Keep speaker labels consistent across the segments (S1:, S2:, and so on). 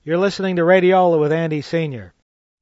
S1: You're listening to Radiola with Andy Sr.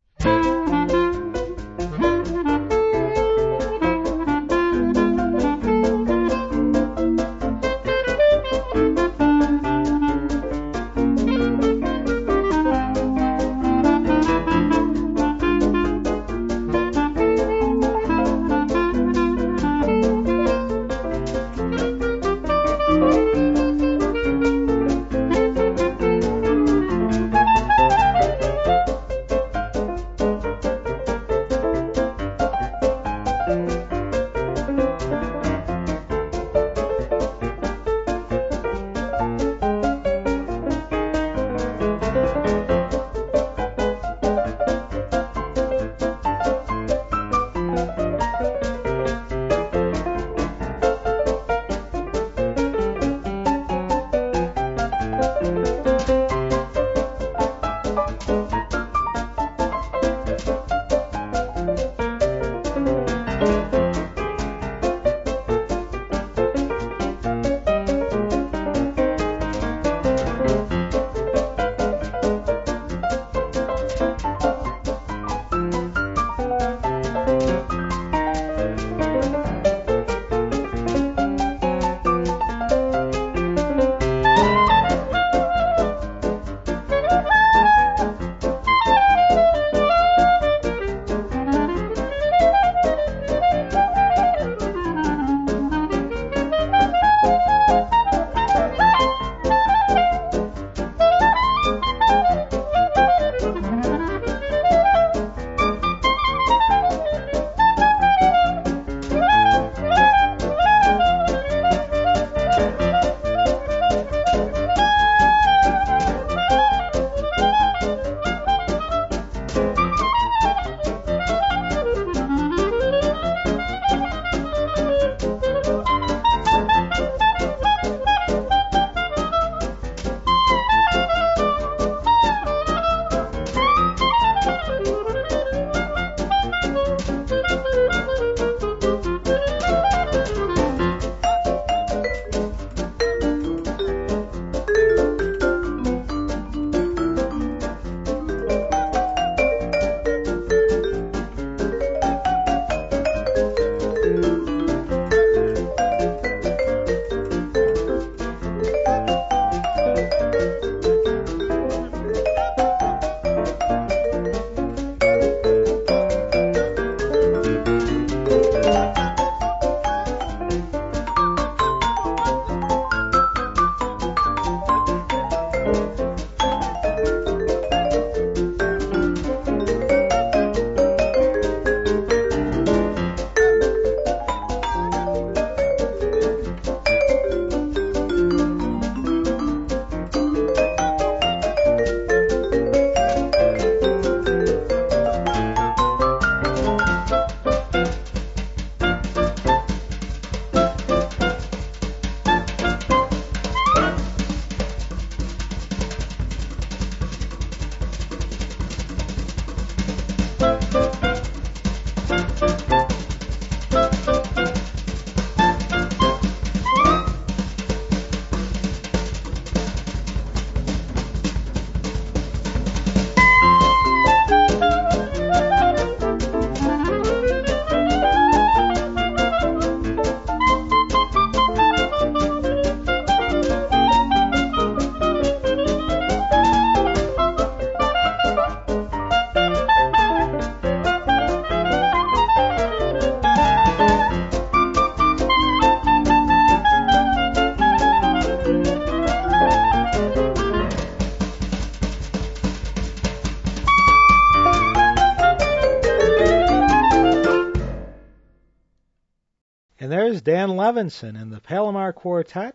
S1: And there's Dan Levinson and the Palomar Quartet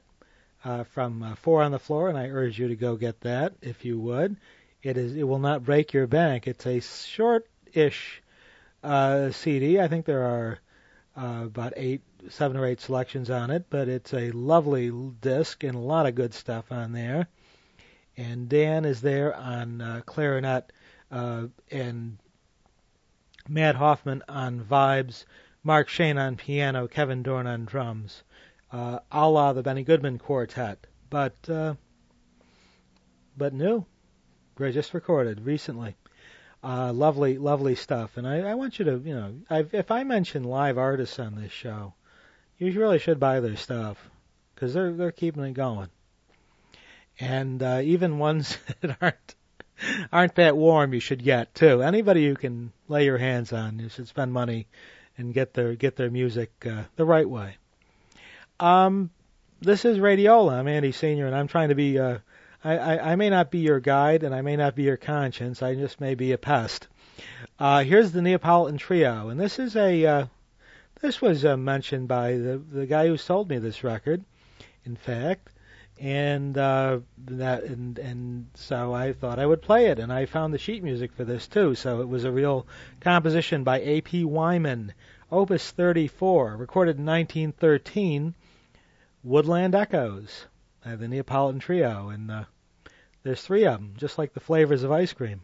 S1: from Four on the Floor, and I urge you to go get that if you would. It will not break your bank. It's a short-ish CD. I think there are about 7 or 8 selections on it, but it's a lovely disc and a lot of good stuff on there. And Dan is there on clarinet and Matt Hoffman on vibes, Mark Shane on piano, Kevin Dorn on drums, a la the Benny Goodman Quartet, but new. just recorded recently. Lovely, lovely stuff. And I want you to, if I mention live artists on this show, you really should buy their stuff because they're keeping it going. And even ones that aren't that warm, you should get too. Anybody you can lay your hands on, you should spend money and get their music the right way. This is Radiola. I'm Andy Senior, and I'm trying to be. I may not be your guide, and I may not be your conscience. I just may be a pest. Here's the Neapolitan Trio, and this is this was mentioned by the guy who sold me this record, in fact, and so I thought I would play it, and I found the sheet music for this too. So it was a real composition by A.P. Wyman, Opus 34, recorded in 1913. Woodland Echoes, the Neapolitan Trio, and there's three of them, just like the flavors of ice cream.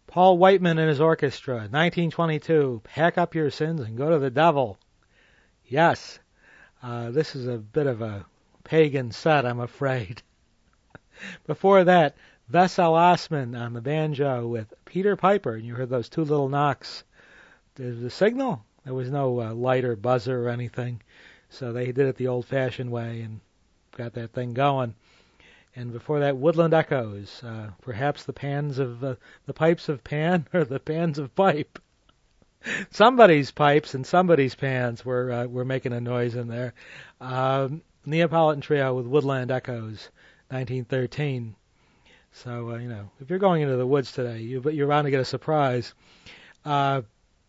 S1: Paul Whiteman and his orchestra, 1922, Pack Up Your Sins and Go to the Devil. Yes, this is a bit of a pagan set, I'm afraid. Before that, Vessel Osman on the banjo with Peter Piper, and you heard those two little knocks. There's the signal. There was no light or buzzer or anything, so they did it the old-fashioned way and got that thing going. And before that, Woodland Echoes, perhaps the pipes of Pan or the pans of pipe. Somebody's pipes and somebody's pans were making a noise in there. Neapolitan Trio with Woodland Echoes, 1913. So if you're going into the woods today, you're bound to get a surprise. No,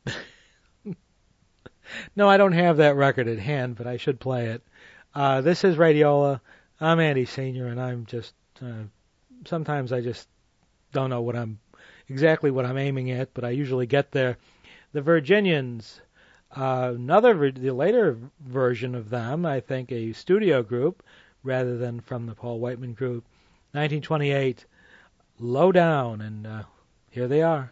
S1: I don't have that record at hand, but I should play it. This is Radiola. I'm Andy Senior, and I'm just sometimes I just don't know exactly what I'm aiming at, but I usually get there. The Virginians, the later version of them, I think a studio group rather than from the Paul Whiteman group, 1928, Low Down, and here they are.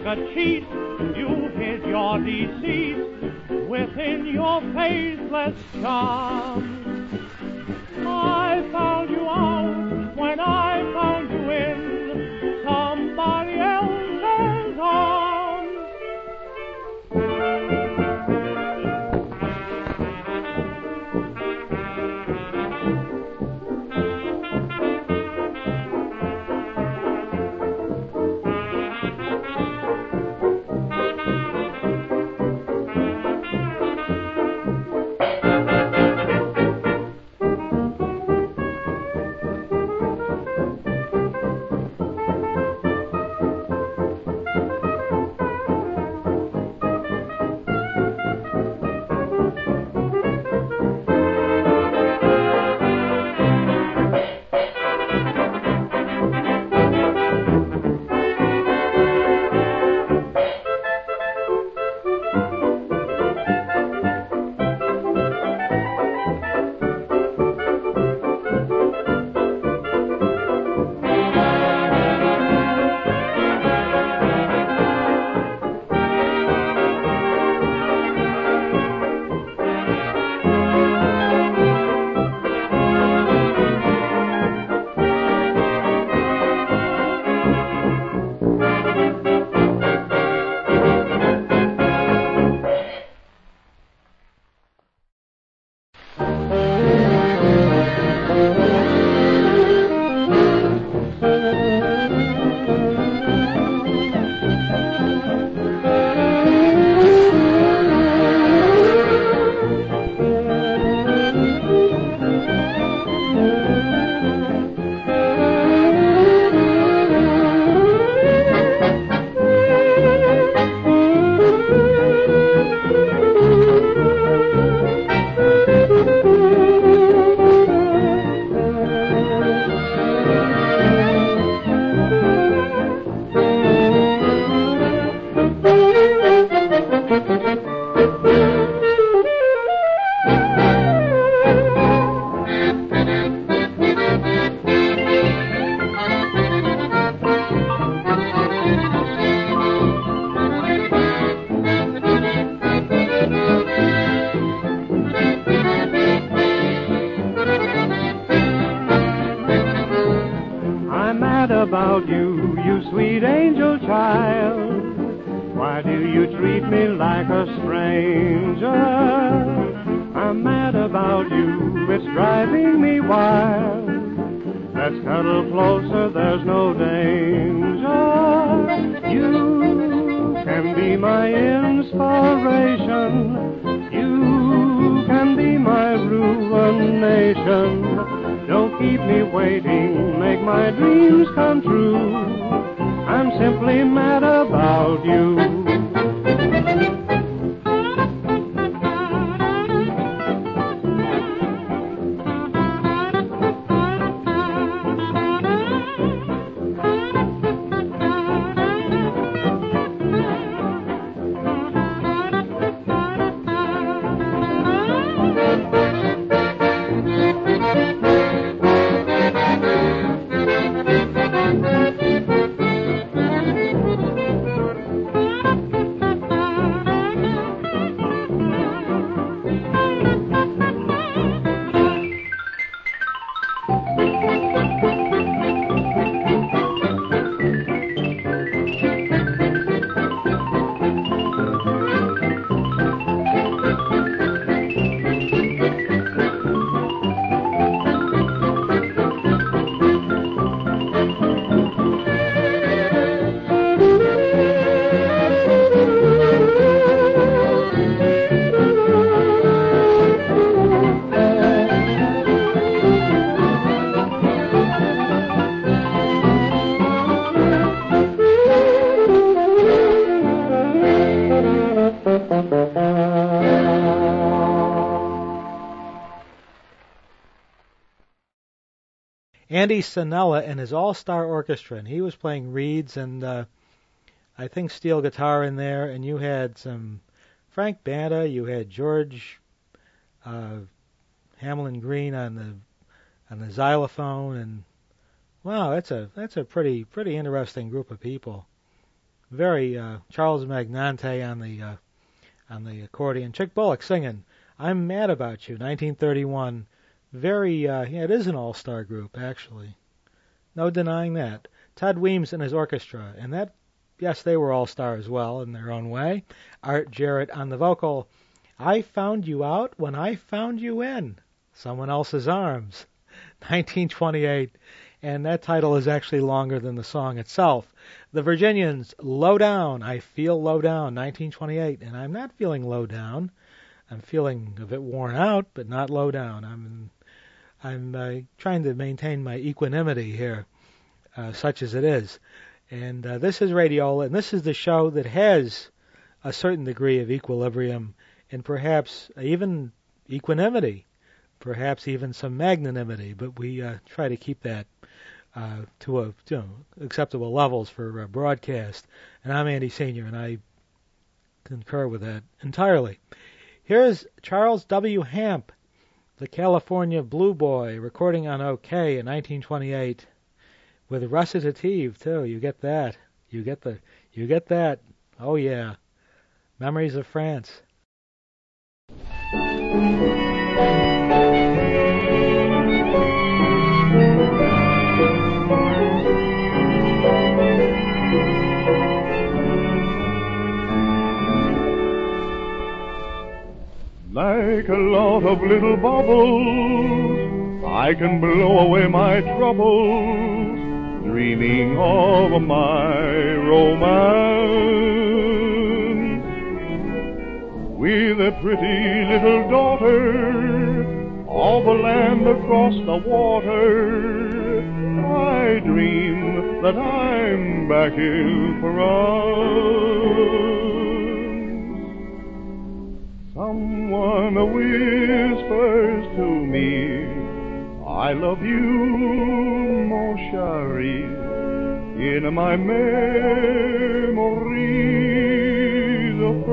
S2: like a cheat. You hid your deceit within your faithless charm. I found you out when I found you in somebody else's arms. About you, you sweet angel child. Why do you treat me like a stranger? I'm mad about you, it's driving me wild. Let's cuddle closer, there's no danger. You can be my inspiration. You can be my ruination. Don't keep me waiting, make my dreams come true. I'm simply mad about you.
S1: Andy Sanella and his all-star orchestra, and he was playing reeds and I think steel guitar in there, and you had some Frank Banda, you had George Hamlin Green on the xylophone, and wow, that's a pretty interesting group of people very Charles Magnante on the accordion. Chick Bullock singing "I'm Mad About You," 1931. Very, it is an all-star group actually. No denying that. Ted Weems and his orchestra, and that, yes, they were all-star as well in their own way. Art Jarrett on the vocal. I found you out when I found you in someone else's arms, 1928. And that title is actually longer than the song itself. The Virginians, Low Down, I Feel Low Down, 1928. And I'm not feeling low down. I'm feeling a bit worn out, but not low down. I'm trying to maintain my equanimity here, such as it is. And this is Radiola, and this is the show that has a certain degree of equilibrium and perhaps even equanimity, perhaps even some magnanimity, but we try to keep that to acceptable levels for broadcast. And I'm Andy Sr., and I concur with that entirely. Here's Charles W. Hamp, the California Blue Boy, recording on OK in 1928, with recitative too. You get that. You get that. Oh yeah. Memories of France.
S2: Like a lot of little bubbles, I can blow away my troubles, dreaming of my romance. With a pretty little daughter of a land across the water, I dream that I'm back in France. Someone whispers to me, I love you, mon chéri, in my memories of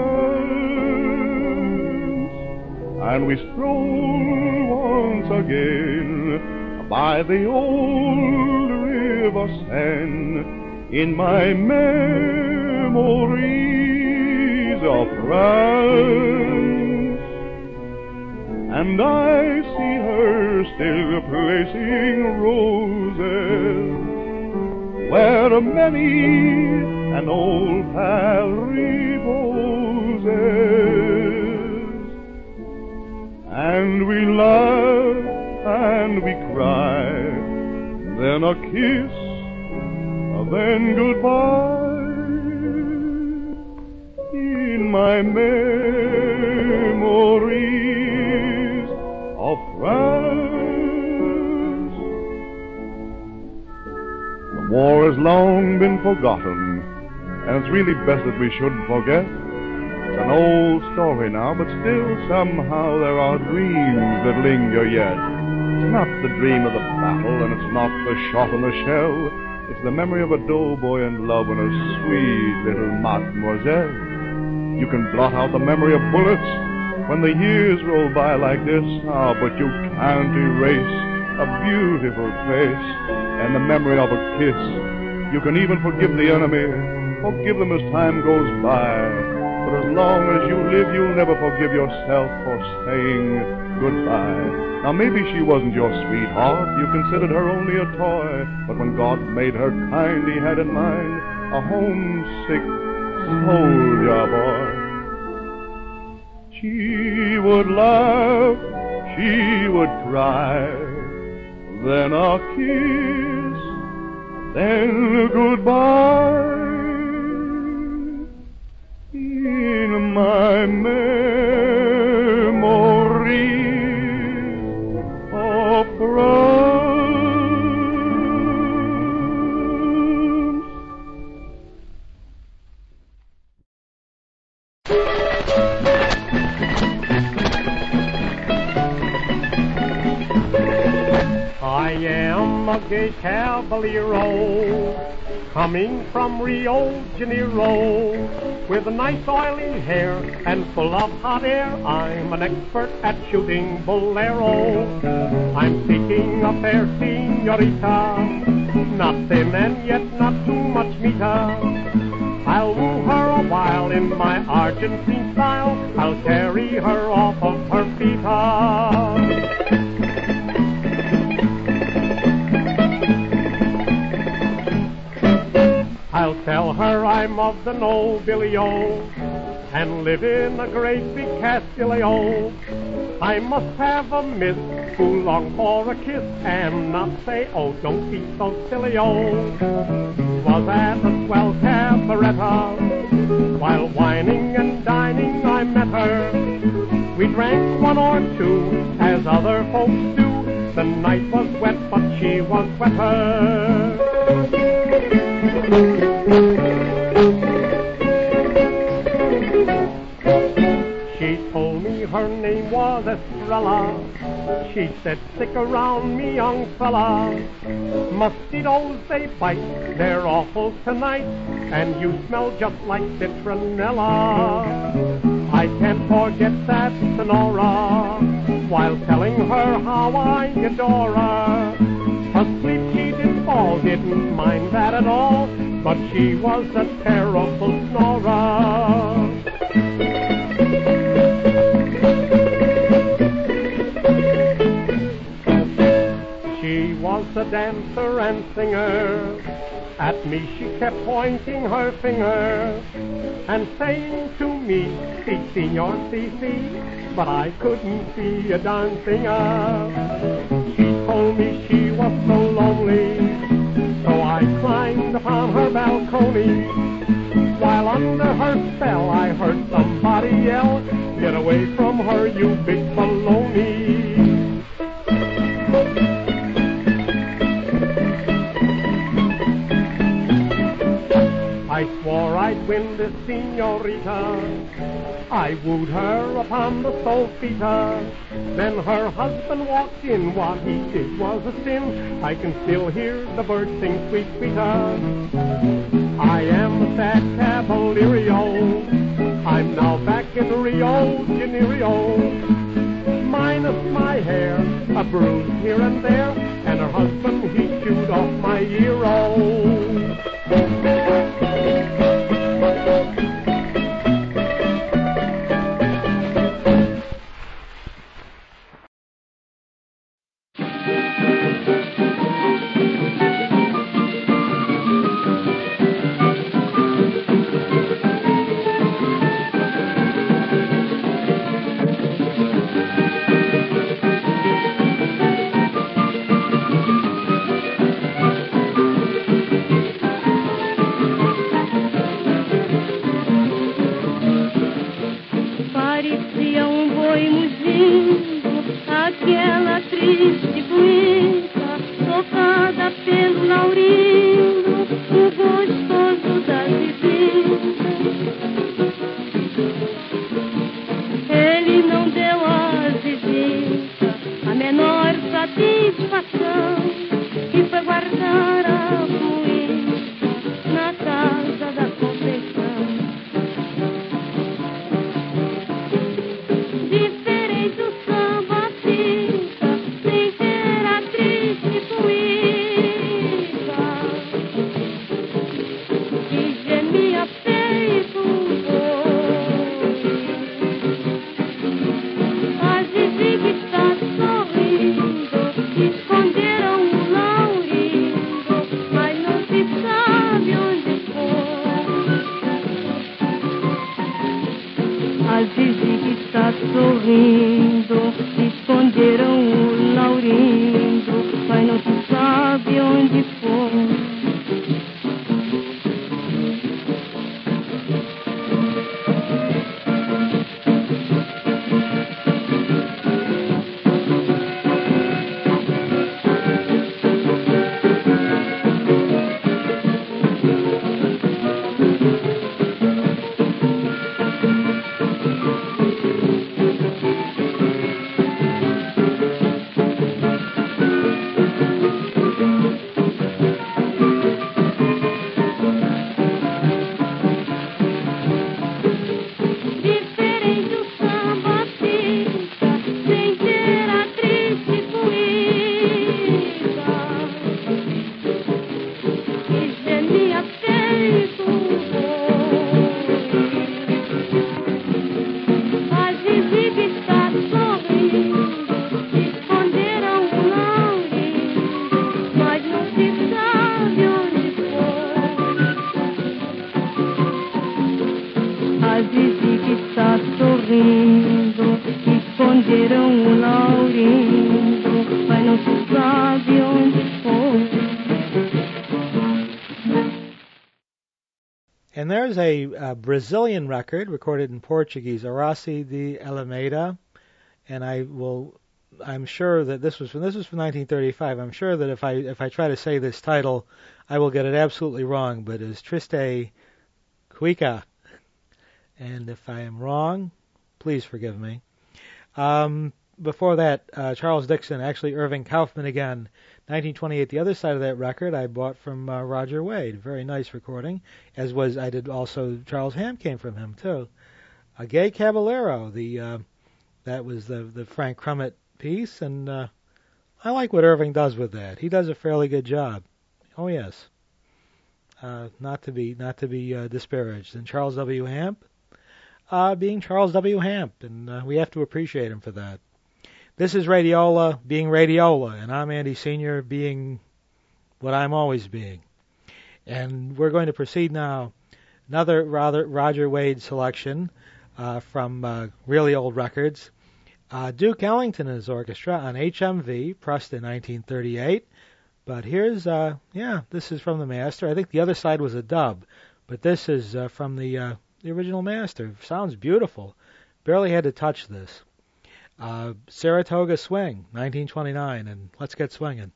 S2: France. And we stroll once again by the old river Seine, in my memories of France. And I see her still placing roses where many an old pal reposes. And we laugh and we cry, then a kiss, then goodbye. In my memories of France. The war has long been forgotten, and it's really best that we shouldn't forget. It's an old story now, but still somehow there are dreams that linger yet. It's not the dream of the battle, and it's not the shot and the shell. It's the memory of a doughboy in love and a sweet little mademoiselle. You can blot out the memory of bullets when the years roll by like this, but you can't erase a beautiful face and the memory of a kiss. You can even forgive the enemy, forgive them as time goes by, but as long as you live, you'll never forgive yourself for saying goodbye. Now maybe she wasn't your sweetheart, you considered her only a toy, but when God made her kind, he had in mind a homesick soldier boy. She would laugh, she would cry, then a kiss, then goodbye. In my memories of France.
S3: I am a gay caballero, coming from Rio Janeiro, with a nice oily hair and full of hot air. I'm an expert at shooting bolero. I'm seeking a fair señorita, not thin and yet not too much meeta. I'll woo her a while in my Argentine style. I'll carry her off of her feet. I'll tell her I'm of the nobilio and live in a great big Castillo. I must have a miss who long for a kiss and not say, oh, don't be so silly, oh. Was at a swell cabaretta, while whining and dining I met her. We drank one or two, as other folks do. The night was wet, but she was wetter. She told me her name was Estrella. She said, stick around me, young fella. Mosquitoes, they bite, they're awful tonight, and you smell just like citronella. I can't forget that Sonora, while telling her how I adore her. Asleep she did fall, didn't mind that at all, but she was a terrible snorer. She was a dancer and singer. At me she kept pointing her finger and saying to me, "Si, senor, si, si," but I couldn't see a darn singer. She told me she was so lonely, so I climbed upon her balcony. While under her spell I heard somebody yell, "Get away from her, you big baloney." I swore I'd win this senorita. I wooed her upon the sofita. Then her husband walked in. What he did was a sin. I can still hear the birds sing sweet sweeter. I am a sad caballerio. I'm now back in Rio de Janeiro. Minus my hair, a bruise here and there, and her husband, he chewed off my ear-o.
S1: And there's a Brazilian record recorded in Portuguese, Horácio de Almeida, and I'm sure that this was from 1935. I'm sure that if I try to say this title, I will get it absolutely wrong, but it's Triste Cuica. And if I am wrong, please forgive me. Before that, Charles Dixon, actually Irving Kaufman again, 1928. The other side of that record I bought from Roger Wade. Very nice recording, as was I did also. Charles Ham came from him too. A Gay Caballero. That was the Frank Crummett piece, and I like what Irving does with that. He does a fairly good job. Oh yes, not to be disparaged. And Charles W. Hamp, being Charles W. Hamp, and we have to appreciate him for that. This is Radiola being Radiola, and I'm Andy Sr. being what I'm always being. And we're going to proceed now. Another Roger Wade selection from really old records. Duke Ellington and his orchestra on HMV, pressed in 1938. But here's, this is from the master. I think the other side was a dub, but this is from the original master. Sounds beautiful. Barely had to touch this. Saratoga Swing, 1929, and let's get swinging.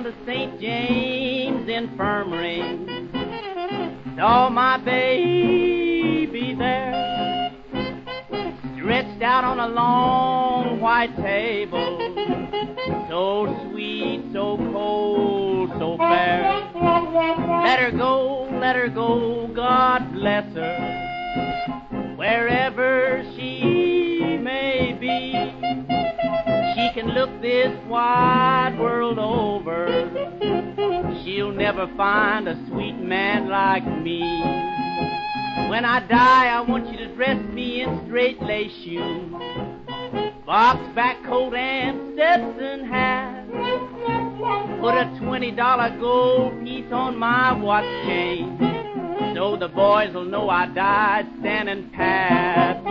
S4: the St. James Infirmary. Saw my baby there, stretched out on a long white table, so sweet, so cold, so fair. Let her go, God bless her, wherever she may be. She can look this wide world over, she'll never find a sweet man like me. When I die, I want you to dress me in straight lace shoes, box back coat and Stetson hat. Put a $20 gold piece on my watch chain, so the boys will know I died standing pat.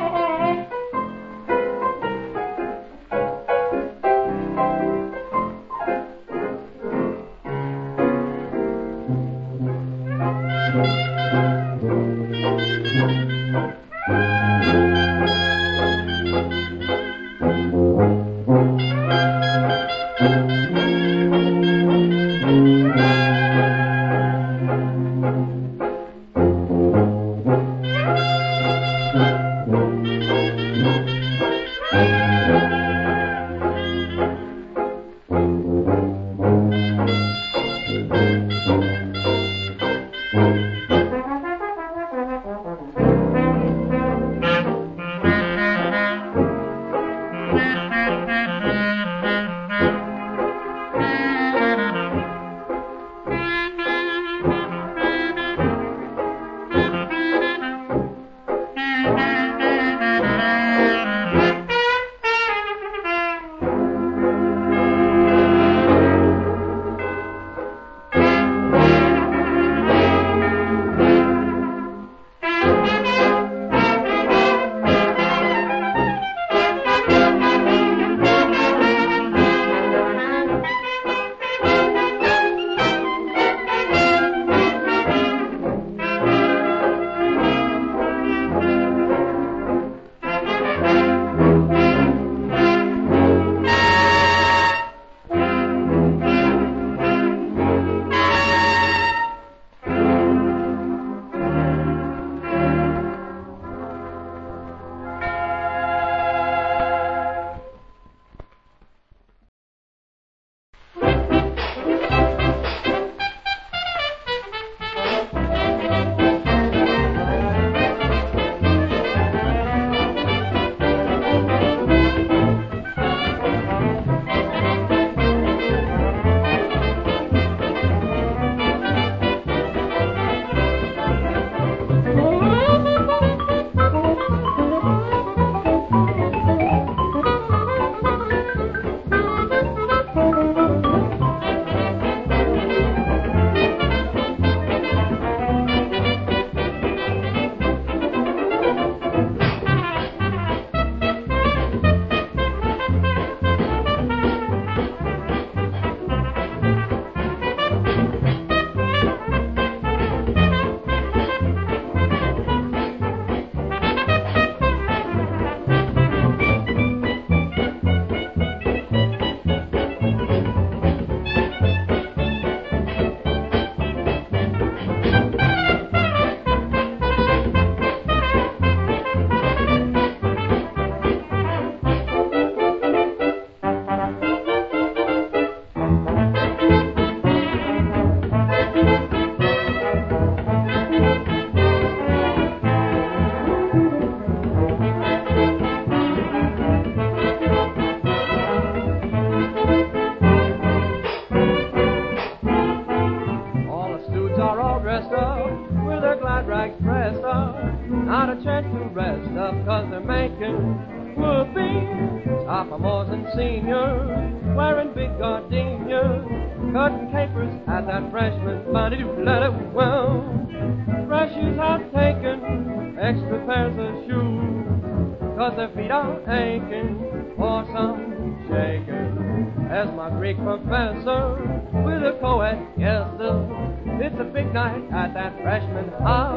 S5: Sophomores and seniors wearing big gardenias, cutting capers at that freshman body. Well, freshers have taken extra pairs of shoes, 'cause their feet are aching for some shaking. As my Greek professor with a co-ed, yes sir, it's a big night at that freshman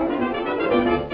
S5: house.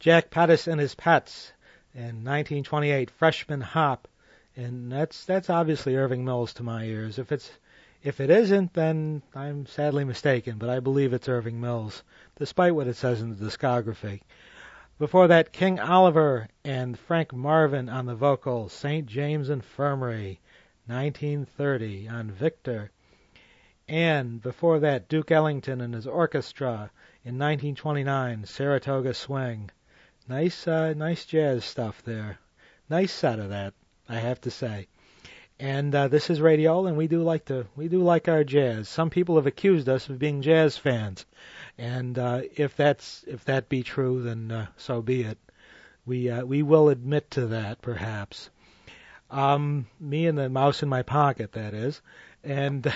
S1: Jack Pettis and His Pets in 1928, Freshman Hop, and that's obviously Irving Mills to my ears. If it isn't, then I'm sadly mistaken, but I believe it's Irving Mills, despite what it says in the discography. Before that, King Oliver and Frank Marvin on the vocals, St. James Infirmary, 1930 on Victor. And before that, Duke Ellington and his orchestra in 1929, Saratoga Swing. Nice jazz stuff there. Nice set of that, I have to say. And this is Radiola, and we do like our jazz. Some people have accused us of being jazz fans, and if that be true, then so be it. We will admit to that, perhaps. Me and the mouse in my pocket, that is. And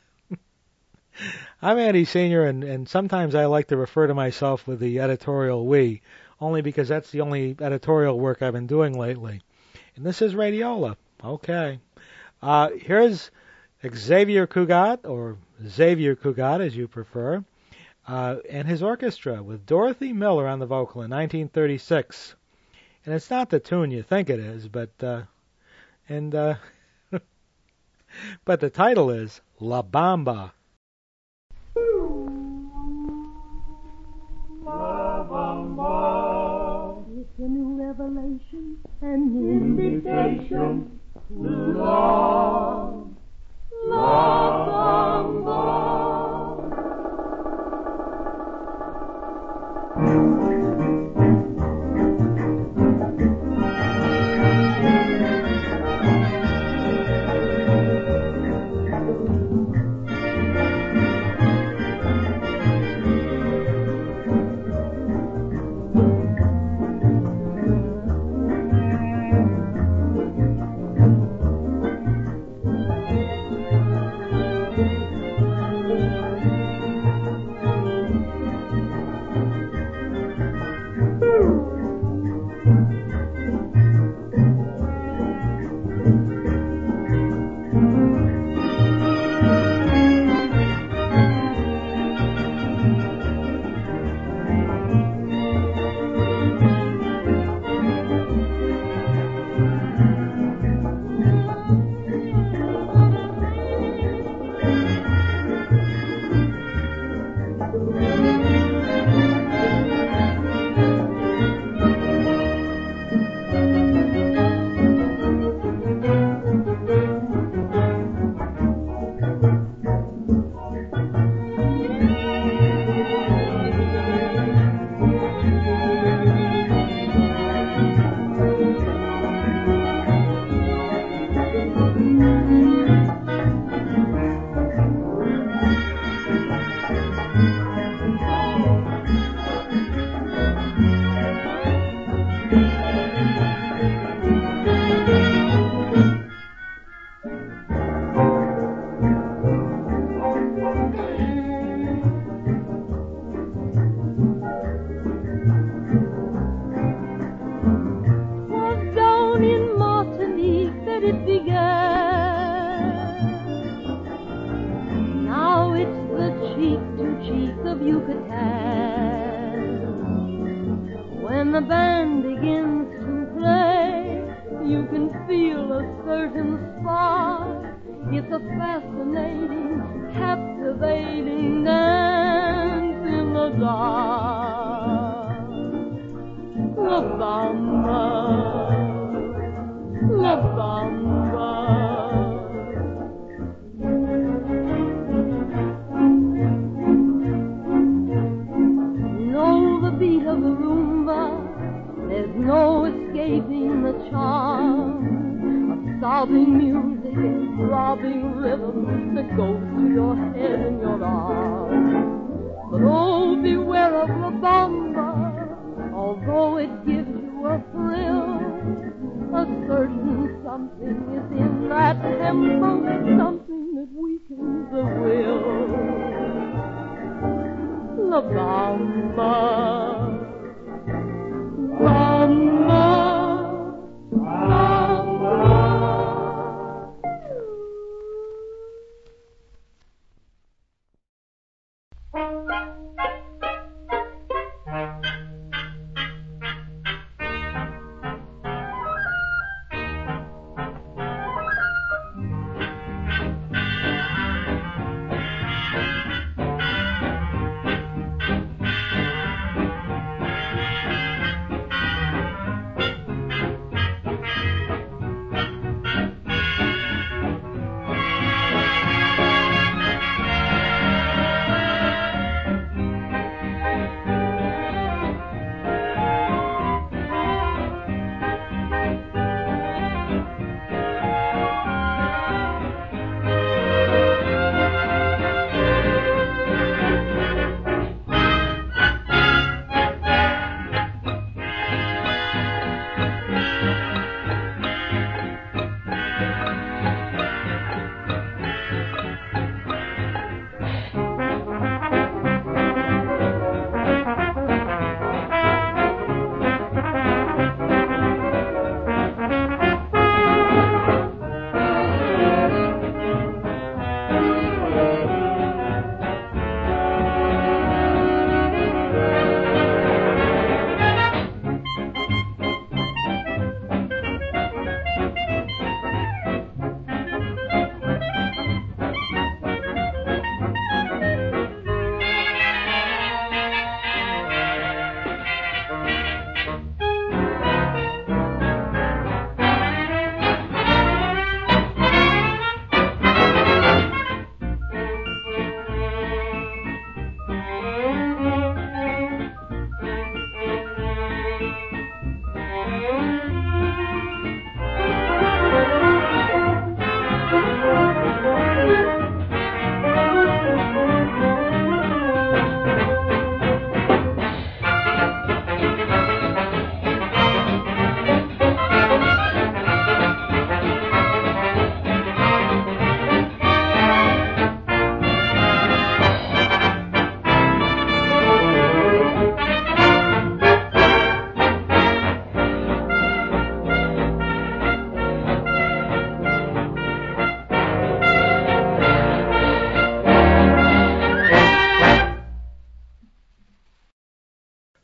S1: I'm Andy Senior, and sometimes I like to refer to myself with the editorial we, only because that's the only editorial work I've been doing lately. And this is Radiola. Okay. Here's Xavier Cugat, or Xavier Cugat as you prefer, and his orchestra with Dorothy Miller on the vocal in 1936. And it's not the tune you think it is, but but the title is La Bamba.
S6: La Bamba. It's a new revelation, an invitation. Love, La Bamba.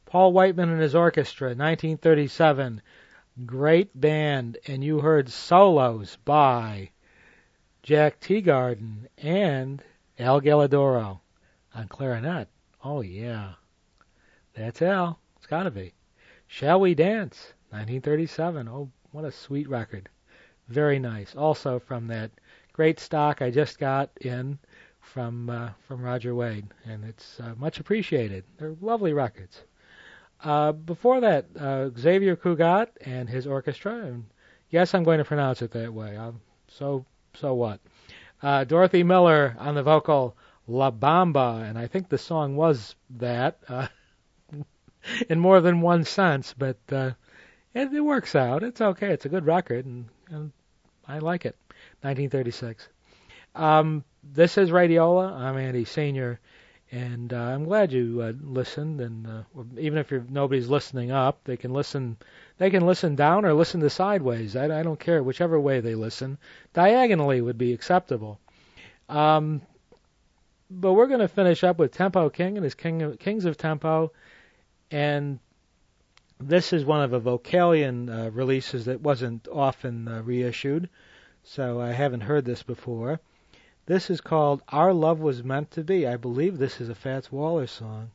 S1: Paul Whiteman and his orchestra, 1937. Great band, and you heard solos by Jack Teagarden and Al Galladoro on clarinet. Oh, yeah. That's Al. It's got to be. Shall We Dance, 1937. Oh, what a sweet record. Very nice. Also from that great stock I just got in from Roger Wade, and it's much appreciated. They're lovely records. Before that, Xavier Cugat and his orchestra, and yes, I'm going to pronounce it that way. So what? Dorothy Miller on the vocal, La Bamba, and I think the song was that in more than one sense, but it works out. It's okay. It's a good record, and I like it. 1936. This is Radiola. I'm Andy Senior, and I'm glad you listened. And even if nobody's listening up, they can listen. They can listen down or listen to sideways. I don't care whichever way they listen. Diagonally would be acceptable. But we're going to finish up with Tempo King and his Kings of Tempo, and this is one of the Vocalion releases that wasn't often reissued, so I haven't heard this before. This is called Our Love Was Meant to Be. I believe this is a Fats Waller song,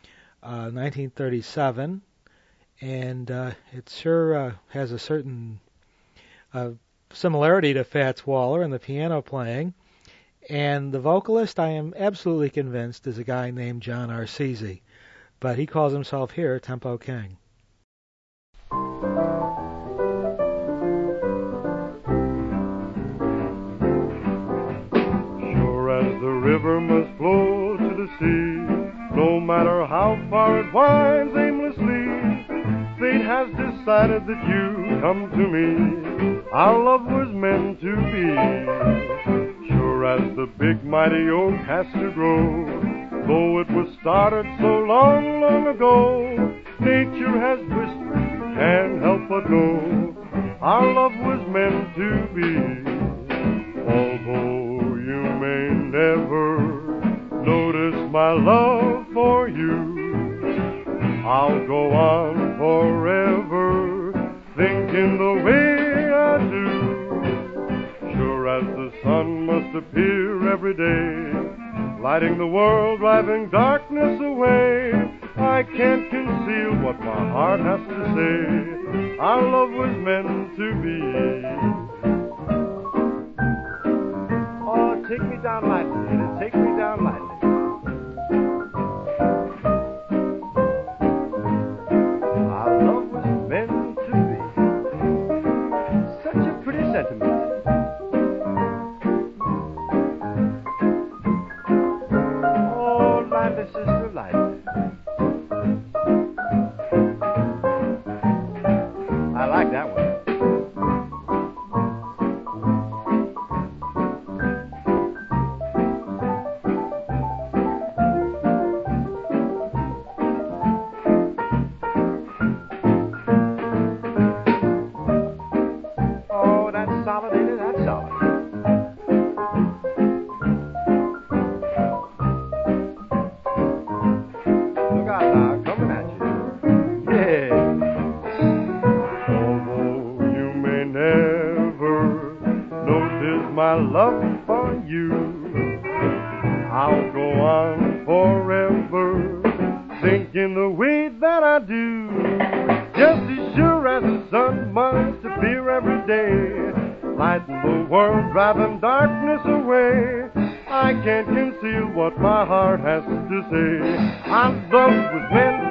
S1: 1937, and it sure has a certain similarity to Fats Waller in the piano playing, and the vocalist, I am absolutely convinced, is a guy named John Arcisi, but he calls himself here Tempo King.
S2: The river must flow to the sea, no matter how far it winds aimlessly. Fate has decided that you come to me. Our love was meant to be. Sure as the big mighty oak has to grow, though it was started so long, long ago, nature has whispered, can't help but know, our love was meant to be. Although you may never notice my love for you, I'll go on forever thinking the way I do. Sure as the sun must appear every day, lighting the world, driving darkness away, I can't conceal what my heart has to say. Our love was meant to be. Take me down lightly, take me down lightly. Our love was meant to be. Such a pretty sentiment. Oh, lightly, sister, lightly. I like that one. Driving darkness away, I can't conceal what my heart has to say. Our love was meant